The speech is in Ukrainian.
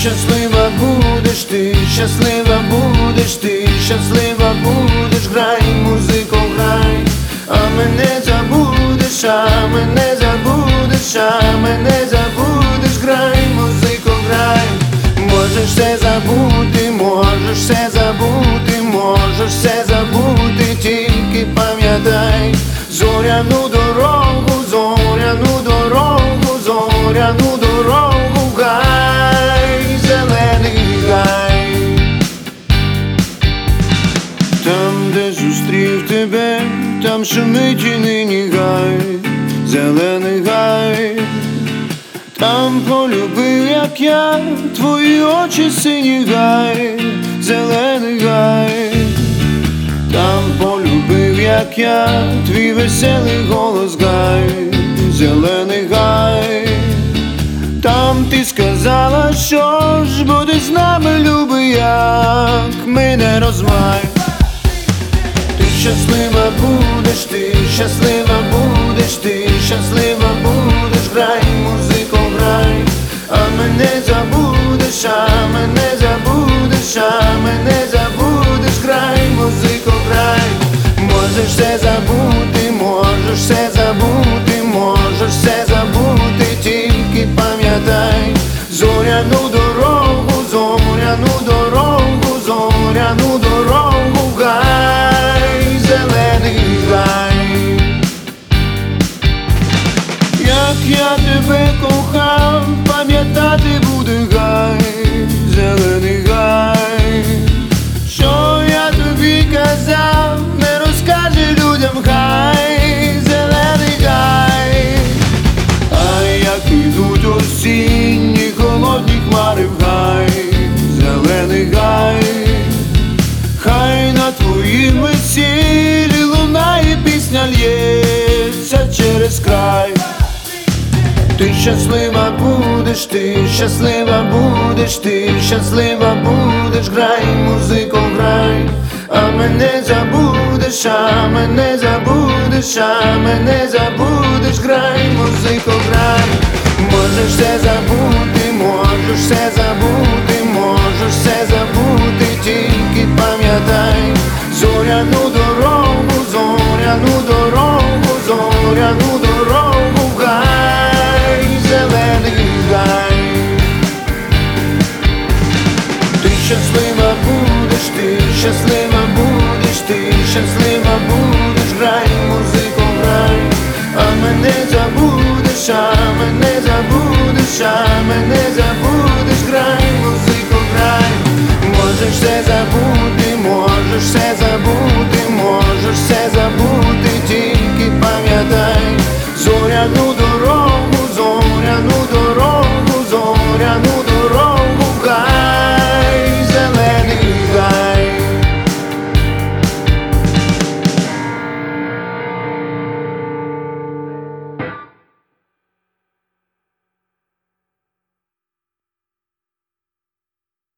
щаслива будеш, ти щаслива будеш, ти щаслива будеш, грай, музико, грай, а мене забудеш, а мене забудеш, а мене забудеш, грай, музико, грай. Можеш все забути, можеш все забути, можеш все забути, тільки пам'ятай зоряну дорогу, зоряну дорогу, зоряну дорогу, гай, зелений гай. Там, де зустрів тебе, там шумить і нині гай, зелений гай. Там полюбив, як я, твої очі сині гай, зелений гай. Там полюбив, як я, твій веселий голос гай, зелений гай. Там ти сказала, що ж буде з нами, любий, як мене розмай. Ти щаслива будеш, ти щаслива будеш, ти щаслива будеш, грай, музико, грай, а мене забудеш, а мене забудеш, а мене забудеш, грай, музико, грай. Можеш все забути, можеш все забути, можеш все забути, тільки пам'ятай зоряну дорогу, зоряну дорогу, зоряну дорогу, гай, зелений гай. Як я тебе кохав, пам'ятати буде гай, зелений гай. Що я тобі казав, не розкаже людям, гай, зелений гай. А як ідуть осінні холодні хмари в гай, зелений гай. Хай на твоїм весіллі лунає пісня, лється через край. Ти щаслива будеш, ти щаслива будеш, ти щаслива будеш, грай, музико, грай, а мене забудеш, а мене забудеш, а мене забудеш, грай, музико, грай. Можеш все забути, можеш все забути, можеш все забути, тільки пам'ятай зоряну дорогу, зоряну дорогу, зоряну дорогу, гай, зелений гай. Ти щаслива будеш, ти щаслива будеш, ти щаслива будеш, грай, музико, грай, а мене забудеш, а мене забудеш, а мене забудеш, грай, музико, грай. Можеш все забути, можеш все забути, можеш все забути, тільки пам'ятай зоряну дорогу, зоряну дорогу, зоряну